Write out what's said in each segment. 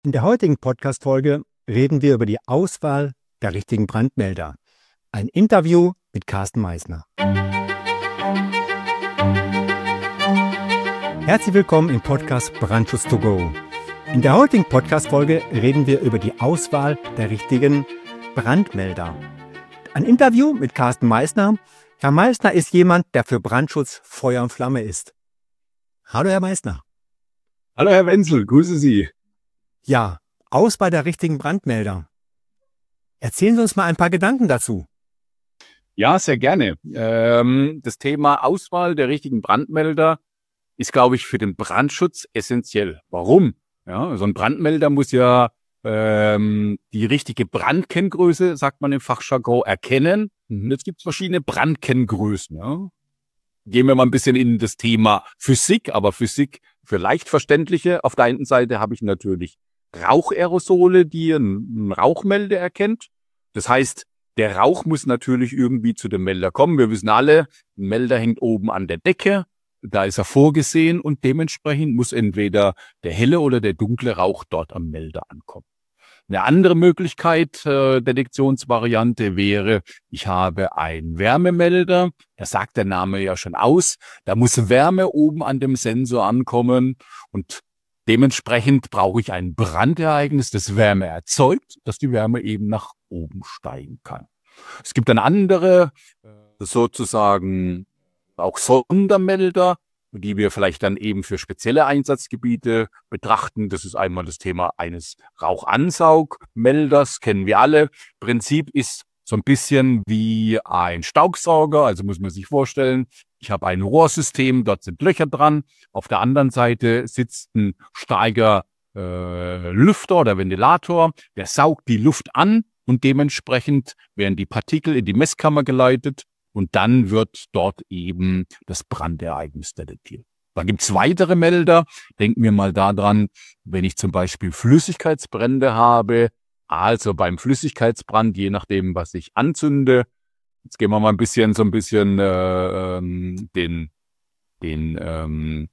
In der heutigen Podcast-Folge reden wir über die Auswahl der richtigen Brandmelder. Ein Interview mit Carsten Meissner. Herzlich willkommen im Podcast Brandschutz to go. In der heutigen Podcast-Folge reden wir über die Auswahl der richtigen Brandmelder. Ein Interview mit Carsten Meissner. Herr Meissner ist jemand, der für Brandschutz Feuer und Flamme ist. Hallo, Herr Meissner. Hallo, Herr Wenzel, grüße Sie. Ja, Auswahl der richtigen Brandmelder. Erzählen Sie uns mal ein paar Gedanken dazu. Ja, sehr gerne. Das Thema Auswahl der richtigen Brandmelder ist, glaube ich, für den Brandschutz essentiell. Warum? Ja, so ein Brandmelder muss ja die richtige Brandkenngröße, sagt man im Fachjargon, erkennen. Und jetzt gibt es verschiedene Brandkenngrößen. Ja. Gehen wir mal ein bisschen in das Thema Physik, aber Physik für Leichtverständliche. Auf der einen Seite habe ich natürlich Rauchaerosole, die einen Rauchmelder erkennt. Das heißt, der Rauch muss natürlich irgendwie zu dem Melder kommen. Wir wissen alle, ein Melder hängt oben an der Decke, da ist er vorgesehen und dementsprechend muss entweder der helle oder der dunkle Rauch dort am Melder ankommen. Eine andere Möglichkeit, Detektionsvariante wäre, ich habe einen Wärmemelder, da sagt der Name ja schon aus, da muss Wärme oben an dem Sensor ankommen und dementsprechend brauche ich ein Brandereignis, das Wärme erzeugt, dass die Wärme eben nach oben steigen kann. Es gibt dann andere, sozusagen auch Sondermelder, die wir vielleicht dann eben für spezielle Einsatzgebiete betrachten. Das ist einmal das Thema eines Rauchansaugmelders, kennen wir alle. Prinzip ist so ein bisschen wie ein Staubsauger, also muss man sich vorstellen, ich habe ein Rohrsystem, dort sind Löcher dran. Auf der anderen Seite sitzt ein starker Lüfter oder Ventilator, der saugt die Luft an und dementsprechend werden die Partikel in die Messkammer geleitet und dann wird dort eben das Brandereignis detektiert. Dann gibt es weitere Melder. Denken wir mal daran, wenn ich zum Beispiel Flüssigkeitsbrände habe, also beim Flüssigkeitsbrand, je nachdem, was ich anzünde. Jetzt gehen wir mal den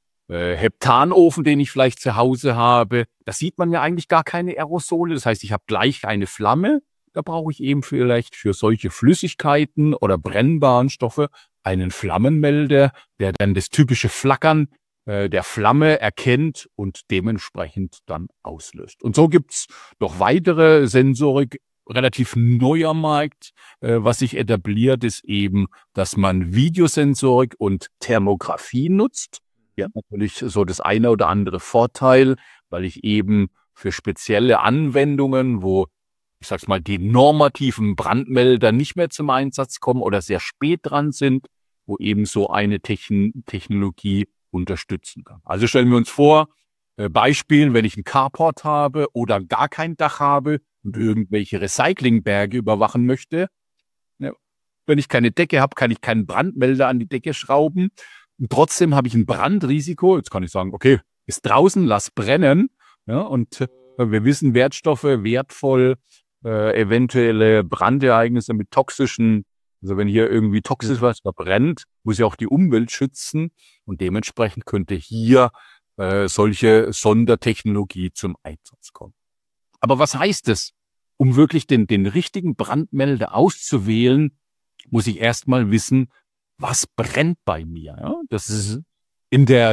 Heptanofen, den ich vielleicht zu Hause habe. Da sieht man ja eigentlich gar keine Aerosole. Das heißt, ich habe gleich eine Flamme. Da brauche ich eben vielleicht für solche Flüssigkeiten oder brennbaren Stoffe einen Flammenmelder, der dann das typische Flackern der Flamme erkennt und dementsprechend dann auslöst. Und so gibt's noch weitere Sensorik, relativ neuer Markt, was sich etabliert, ist eben, dass man Videosensorik und Thermografie nutzt. Ja, natürlich so das eine oder andere Vorteil, weil ich eben für spezielle Anwendungen, wo ich sag's mal, die normativen Brandmelder nicht mehr zum Einsatz kommen oder sehr spät dran sind, wo eben so eine Technologie unterstützen kann. Also stellen wir uns vor, Beispiel, wenn ich einen Carport habe oder gar kein Dach habe und irgendwelche Recyclingberge überwachen möchte. Ja, wenn ich keine Decke habe, kann ich keinen Brandmelder an die Decke schrauben. Und trotzdem habe ich ein Brandrisiko. Jetzt kann ich sagen, okay, ist draußen, lass brennen. Ja, und wir wissen, Wertstoffe, wertvoll, eventuelle Brandereignisse mit toxischen, also wenn hier irgendwie toxisch was verbrennt, muss ja auch die Umwelt schützen und dementsprechend könnte hier solche Sondertechnologie zum Einsatz kommen. Aber was heißt es? Um wirklich den richtigen Brandmelder auszuwählen, muss ich erstmal wissen, was brennt bei mir. Ja? Das ist in der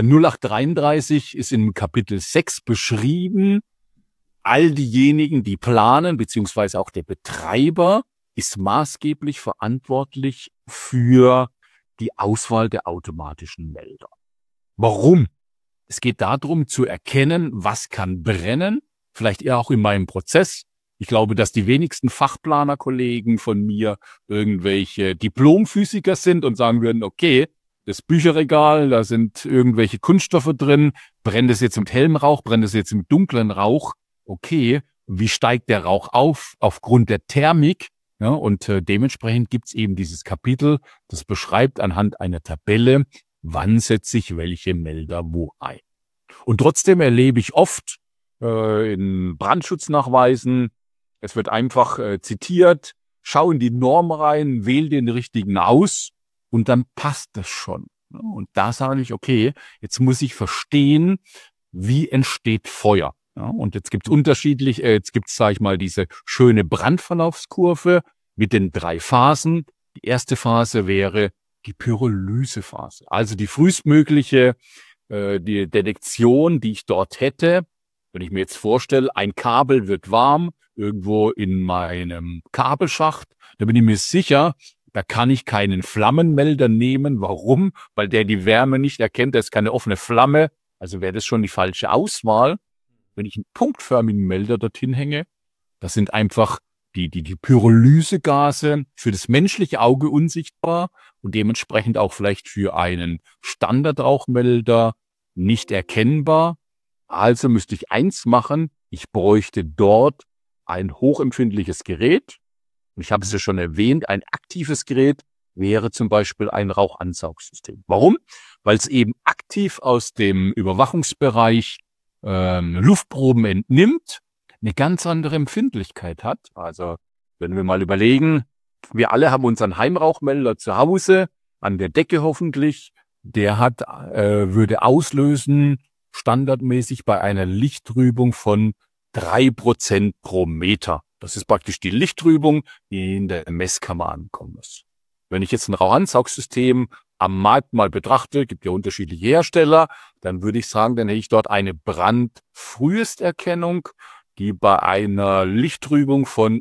0833 ist im Kapitel 6 beschrieben, all diejenigen, die planen, beziehungsweise auch der Betreiber, ist maßgeblich verantwortlich für die Auswahl der automatischen Melder. Warum? Es geht darum, zu erkennen, was kann brennen, vielleicht eher auch in meinem Prozess. Ich glaube, dass die wenigsten Fachplanerkollegen von mir irgendwelche Diplomphysiker sind und sagen würden, okay, das Bücherregal, da sind irgendwelche Kunststoffe drin, brennt es jetzt mit hellem Rauch, brennt es jetzt mit dunklen Rauch? Okay, wie steigt der Rauch auf aufgrund der Thermik? Ja, und dementsprechend gibt's eben dieses Kapitel, das beschreibt anhand einer Tabelle, wann setze ich welche Melder wo ein. Und trotzdem erlebe ich oft in Brandschutznachweisen, es wird einfach zitiert, schau in die Norm rein, wähl den richtigen aus und dann passt das schon. Und da sage ich, okay, jetzt muss ich verstehen, wie entsteht Feuer. Ja, und jetzt gibt's sage ich mal, diese schöne Brandverlaufskurve mit den 3 Phasen. Die erste Phase wäre die Pyrolysephase. Also die frühestmögliche die Detektion, die ich dort hätte. Wenn ich mir jetzt vorstelle, ein Kabel wird warm irgendwo in meinem Kabelschacht, da bin ich mir sicher, da kann ich keinen Flammenmelder nehmen. Warum? Weil der die Wärme nicht erkennt. Da ist keine offene Flamme. Also wäre das schon die falsche Auswahl. Wenn ich einen punktförmigen Melder dorthin hänge, das sind einfach die Pyrolysegase für das menschliche Auge unsichtbar und dementsprechend auch vielleicht für einen Standardrauchmelder nicht erkennbar. Also müsste ich eins machen, ich bräuchte dort ein hochempfindliches Gerät. Und ich habe es ja schon erwähnt, ein aktives Gerät wäre zum Beispiel ein Rauchansaugsystem. Warum? Weil es eben aktiv aus dem Überwachungsbereich Luftproben entnimmt, eine ganz andere Empfindlichkeit hat. Also wenn wir mal überlegen, wir alle haben unseren Heimrauchmelder zu Hause, an der Decke hoffentlich, der würde auslösen standardmäßig bei einer Lichttrübung von 3% pro Meter. Das ist praktisch die Lichttrübung, die in der Messkammer ankommen muss. Wenn ich jetzt ein Rauchansaugsystem am Markt mal betrachte, gibt ja unterschiedliche Hersteller, dann würde ich sagen, dann hätte ich dort eine Brandfrühesterkennung, die bei einer Lichttrübung von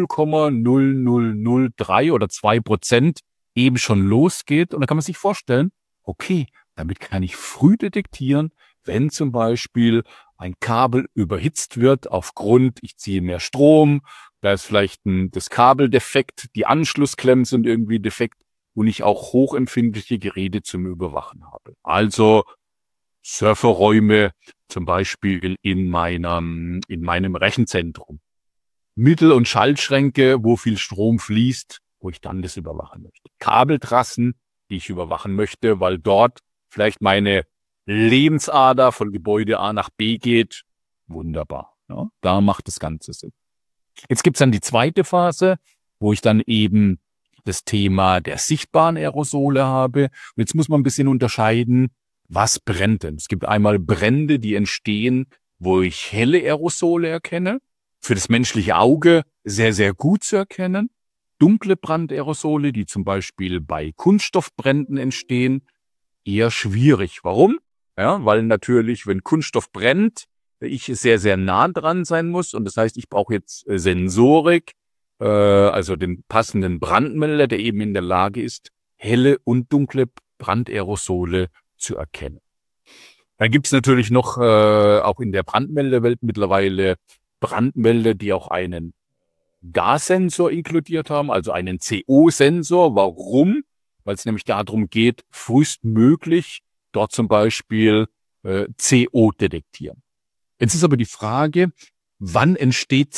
0,0003 oder 2% eben schon losgeht. Und da kann man sich vorstellen, okay, damit kann ich früh detektieren, wenn zum Beispiel ein Kabel überhitzt wird aufgrund, ich ziehe mehr Strom, da ist vielleicht das Kabel defekt, die Anschlussklemmen sind irgendwie defekt und ich auch hochempfindliche Geräte zum Überwachen habe. Also Serverräume zum Beispiel in meinem Rechenzentrum. Mittel- und Schaltschränke, wo viel Strom fließt, wo ich dann das überwachen möchte. Kabeltrassen, die ich überwachen möchte, weil dort vielleicht meine Lebensader von Gebäude A nach B geht. Wunderbar. Ja, da macht das Ganze Sinn. Jetzt gibt's dann die zweite Phase, wo ich dann eben das Thema der sichtbaren Aerosole habe. Und jetzt muss man ein bisschen unterscheiden, was brennt denn? Es gibt einmal Brände, die entstehen, wo ich helle Aerosole erkenne. Für das menschliche Auge sehr, sehr gut zu erkennen. Dunkle Brandaerosole, die zum Beispiel bei Kunststoffbränden entstehen, eher schwierig. Warum? Ja, weil natürlich, wenn Kunststoff brennt, ich sehr, sehr nah dran sein muss. Und das heißt, ich brauche jetzt Sensorik, also den passenden Brandmelder, der eben in der Lage ist, helle und dunkle Brandaerosole zu erkennen. Dann gibt es natürlich noch auch in der Brandmelderwelt mittlerweile Brandmelder, die auch einen Gassensor inkludiert haben, also einen CO-Sensor. Warum? Weil es nämlich darum geht, frühestmöglich dort zum Beispiel CO detektieren. Jetzt ist aber die Frage, wann entsteht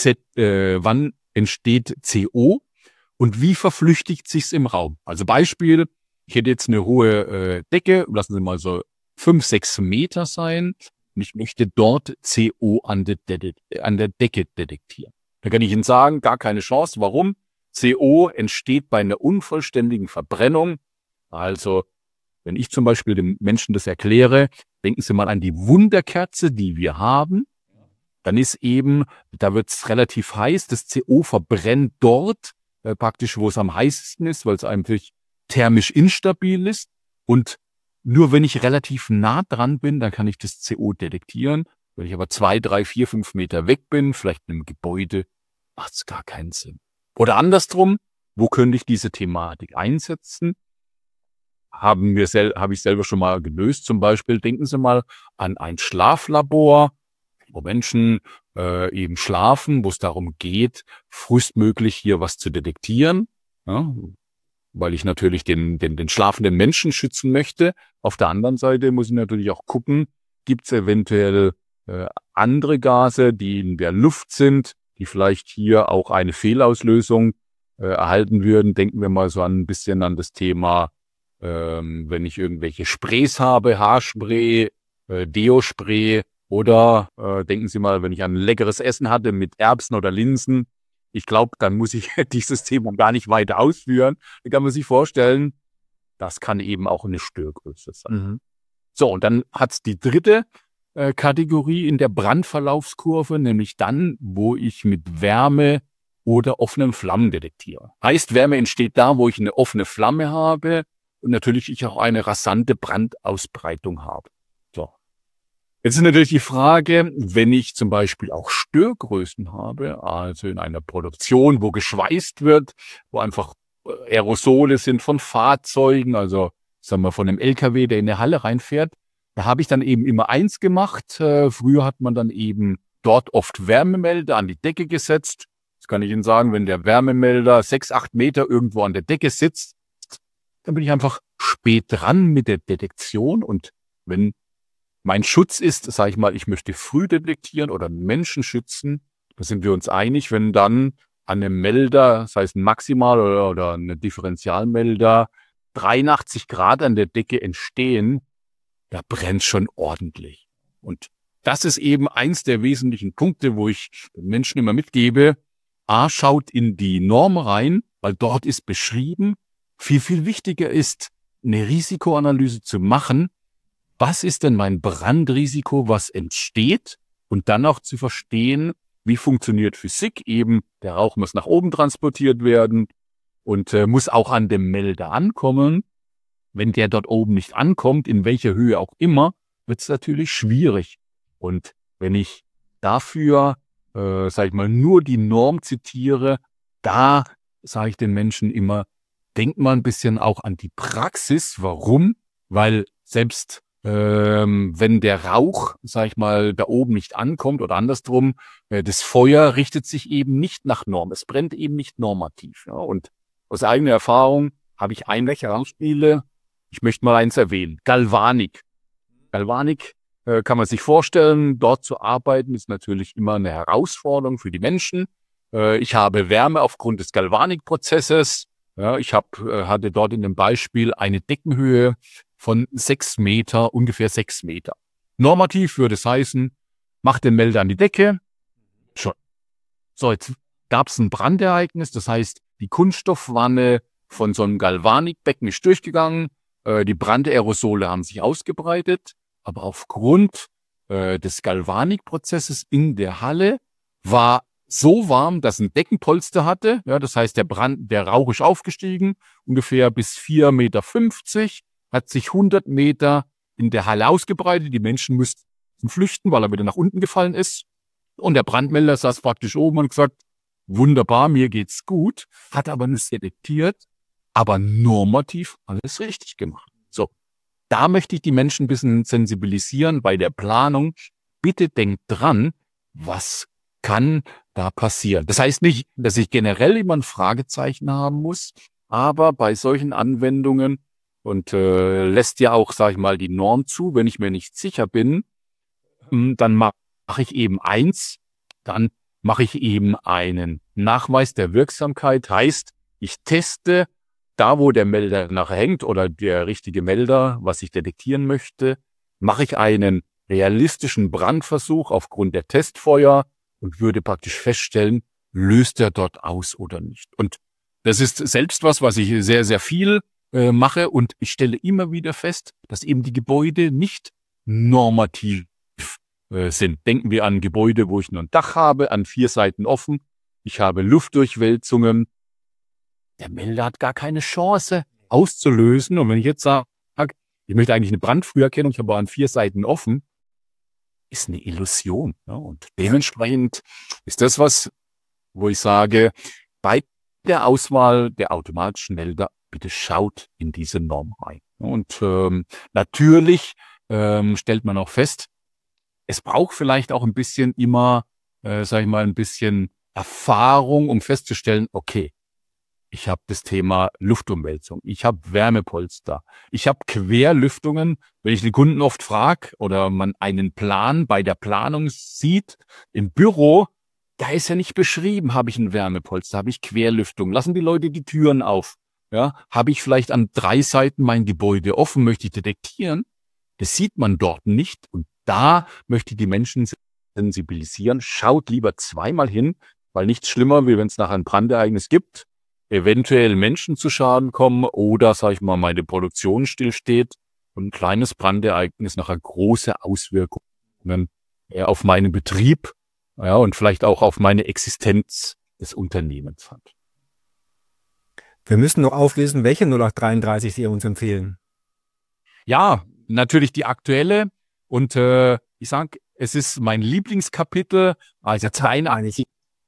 CO und wie verflüchtigt sich's im Raum? Also Beispiel, ich hätte jetzt eine hohe Decke, lassen Sie mal so 5, 6 Meter sein und ich möchte dort CO an der Decke detektieren. Da kann ich Ihnen sagen, gar keine Chance. Warum? CO entsteht bei einer unvollständigen Verbrennung. Also wenn ich zum Beispiel dem Menschen das erkläre, denken Sie mal an die Wunderkerze, die wir haben. Dann ist eben, da wird es relativ heiß, das CO verbrennt dort, praktisch wo es am heißesten ist, weil es einfach thermisch instabil ist. Und nur wenn ich relativ nah dran bin, dann kann ich das CO detektieren. Wenn ich aber 2, 3, 4, 5 Meter weg bin, vielleicht in einem Gebäude, macht es gar keinen Sinn. Oder andersrum, wo könnte ich diese Thematik einsetzen? Habe ich selber schon mal gelöst. Zum Beispiel denken Sie mal an ein Schlaflabor, wo Menschen eben schlafen, wo es darum geht, frühestmöglich hier was zu detektieren, ja, weil ich natürlich den schlafenden Menschen schützen möchte. Auf der anderen Seite muss ich natürlich auch gucken, gibt es eventuell andere Gase, die in der Luft sind, die vielleicht hier auch eine Fehlauslösung erhalten würden. Denken wir mal so ein bisschen an das Thema, wenn ich irgendwelche Sprays habe, Haarspray, Deo-Spray oder denken Sie mal, wenn ich ein leckeres Essen hatte mit Erbsen oder Linsen, ich glaube, dann muss ich dieses Thema gar nicht weiter ausführen. Da kann man sich vorstellen, das kann eben auch eine Störgröße sein. Mhm. So, und dann hat's die dritte Kategorie in der Brandverlaufskurve, nämlich dann, wo ich mit Wärme oder offenen Flammen detektiere. Heißt, Wärme entsteht da, wo ich eine offene Flamme habe und natürlich ich auch eine rasante Brandausbreitung habe. So. Jetzt ist natürlich die Frage, wenn ich zum Beispiel auch Störgrößen habe, also in einer Produktion, wo geschweißt wird, wo einfach Aerosole sind von Fahrzeugen, also sagen wir von einem LKW, der in eine Halle reinfährt, da habe ich dann eben immer eins gemacht. Früher hat man dann eben dort oft Wärmemelder an die Decke gesetzt. Das kann ich Ihnen sagen, wenn der Wärmemelder 6, 8 Meter irgendwo an der Decke sitzt, dann bin ich einfach spät dran mit der Detektion. Und wenn mein Schutz ist, sage ich mal, ich möchte früh detektieren oder Menschen schützen, da sind wir uns einig, wenn dann an einem Melder, das heißt ein Maximal- oder ein Differentialmelder, 83 Grad an der Decke entstehen, da brennt schon ordentlich. Und das ist eben eins der wesentlichen Punkte, wo ich den Menschen immer mitgebe. A, schaut in die Norm rein, weil dort ist beschrieben, viel wichtiger ist, eine Risikoanalyse zu machen. Was ist denn mein Brandrisiko, was entsteht? Und dann auch zu verstehen, wie funktioniert Physik eben. Der Rauch muss nach oben transportiert werden und muss auch an dem Melder ankommen. Wenn der dort oben nicht ankommt, in welcher Höhe auch immer, wird es natürlich schwierig. Und wenn ich dafür, sage ich mal, nur die Norm zitiere, da sage ich den Menschen immer, denkt mal ein bisschen auch an die Praxis. Warum? Weil selbst wenn der Rauch, sage ich mal, da oben nicht ankommt oder andersrum, das Feuer richtet sich eben nicht nach Norm. Es brennt eben nicht normativ. Ja? Und aus eigener Erfahrung habe ich ein Beispiele. Ich möchte mal eins erwähnen. Galvanik. Galvanik kann man sich vorstellen, dort zu arbeiten, ist natürlich immer eine Herausforderung für die Menschen. Ich habe Wärme aufgrund des Galvanikprozesses. Ja, ich hatte dort in dem Beispiel eine Deckenhöhe von 6 Meter, ungefähr 6 Meter. Normativ würde es heißen, mach den Melder an die Decke. Schon. So, jetzt gab es ein Brandereignis, das heißt, die Kunststoffwanne von so einem Galvanikbecken ist durchgegangen. Die Brandaerosole haben sich ausgebreitet, aber aufgrund des Galvanikprozesses in der Halle war so warm, dass ein Deckenpolster hatte. Ja, das heißt, der Rauch ist aufgestiegen, ungefähr bis 4,50 Meter, hat sich 100 Meter in der Halle ausgebreitet. Die Menschen mussten flüchten, weil er wieder nach unten gefallen ist. Und der Brandmelder saß praktisch oben und gesagt, wunderbar, mir geht's gut, hat aber nicht detektiert, aber normativ alles richtig gemacht. So, da möchte ich die Menschen ein bisschen sensibilisieren bei der Planung. Bitte denkt dran, was kann da passieren. Das heißt nicht, dass ich generell immer ein Fragezeichen haben muss, aber bei solchen Anwendungen und lässt ja auch, sage ich mal, die Norm zu, wenn ich mir nicht sicher bin, dann mache ich eben eins, dann mache ich eben einen Nachweis der Wirksamkeit, heißt, ich teste da, wo der Melder nachher hängt oder der richtige Melder, was ich detektieren möchte, mache ich einen realistischen Brandversuch aufgrund der Testfeuer und würde praktisch feststellen, löst er dort aus oder nicht. Und das ist selbst was ich sehr, sehr viel mache und ich stelle immer wieder fest, dass eben die Gebäude nicht normativ sind. Denken wir an Gebäude, wo ich nur ein Dach habe, an 4 Seiten offen. Ich habe Luftdurchwälzungen. Der Melder hat gar keine Chance auszulösen. Und wenn ich jetzt sage, ich möchte eigentlich eine Brandfrüherkennung, ich habe an 4 Seiten offen, ist eine Illusion. Ja? Und dementsprechend ist das wo ich sage, bei der Auswahl der automatischen Melder, bitte schaut in diese Norm rein. Und natürlich stellt man auch fest, es braucht vielleicht auch ein bisschen immer, sage ich mal, ein bisschen Erfahrung, um festzustellen, okay, ich habe das Thema Luftumwälzung, ich habe Wärmepolster, ich habe Querlüftungen. Wenn ich den Kunden oft frage oder man einen Plan bei der Planung sieht im Büro, da ist ja nicht beschrieben, habe ich ein Wärmepolster, habe ich Querlüftung, lassen die Leute die Türen auf. Ja, habe ich vielleicht an 3 Seiten mein Gebäude offen, möchte ich detektieren. Das sieht man dort nicht. Und da möchte ich die Menschen sensibilisieren. Schaut lieber 2-mal hin, weil nichts schlimmer, wie wenn es nachher ein Brandereignis gibt, eventuell Menschen zu Schaden kommen oder, sage ich mal, meine Produktion stillsteht und ein kleines Brandereignis nachher große Auswirkungen sondern eher auf meinen Betrieb, ja, und vielleicht auch auf meine Existenz des Unternehmens hat. Wir müssen noch auflösen, welche 0833 Sie uns empfehlen. Ja, natürlich die aktuelle und ich sag, es ist mein Lieblingskapitel, also 82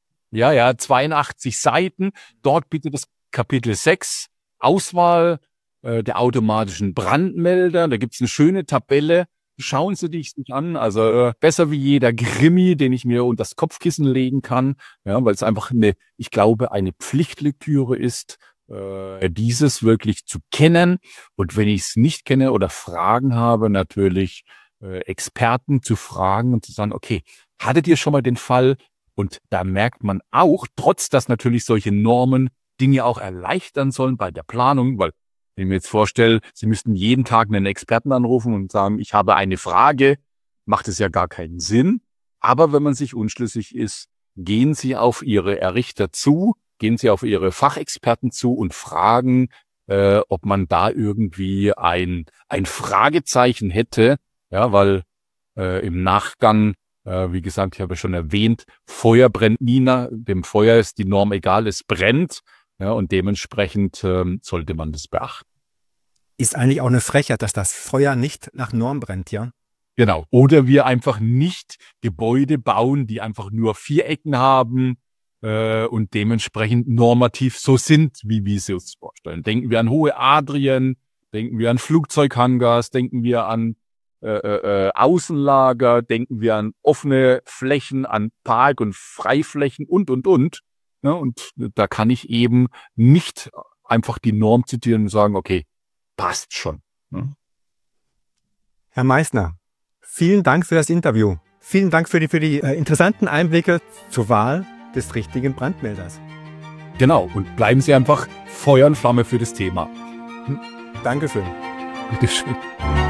Seiten. Dort bitte das Kapitel 6, Auswahl der automatischen Brandmelder. Da gibt's eine schöne Tabelle. Schauen Sie sich an. Also besser wie jeder Krimi, den ich mir unter das Kopfkissen legen kann. Ja, weil es einfach ich glaube, eine Pflichtlektüre ist, dieses wirklich zu kennen. Und wenn ich es nicht kenne oder Fragen habe, natürlich Experten zu fragen und zu sagen, okay, hattet ihr schon mal den Fall? Und da merkt man auch, trotz dass natürlich solche Normen Dinge auch erleichtern sollen bei der Planung, weil wenn ich mir jetzt vorstelle, Sie müssten jeden Tag einen Experten anrufen und sagen, ich habe eine Frage, macht es ja gar keinen Sinn. Aber wenn man sich unschlüssig ist, gehen Sie auf Ihre Errichter zu, gehen Sie auf Ihre Fachexperten zu und fragen, ob man da irgendwie ein Fragezeichen hätte, ja, weil im Nachgang, wie gesagt, ich habe schon erwähnt, Feuer brennt nie, dem Feuer ist die Norm egal, es brennt. Ja, und dementsprechend sollte man das beachten. Ist eigentlich auch eine Frechheit, dass das Feuer nicht nach Norm brennt, ja? Genau. Oder wir einfach nicht Gebäude bauen, die einfach nur 4 Ecken haben und dementsprechend normativ so sind, wie wir sie uns vorstellen. Denken wir an hohe Adrien, denken wir an Flugzeughangars, denken wir an Außenlager, denken wir an offene Flächen, an Park- und Freiflächen und. Ja, und da kann ich eben nicht einfach die Norm zitieren und sagen, okay, passt schon. Ja. Herr Meissner, vielen Dank für das Interview. Vielen Dank für die interessanten Einblicke zur Wahl des richtigen Brandmelders. Genau, und bleiben Sie einfach Feuer und Flamme für das Thema. Dankeschön. Bitteschön.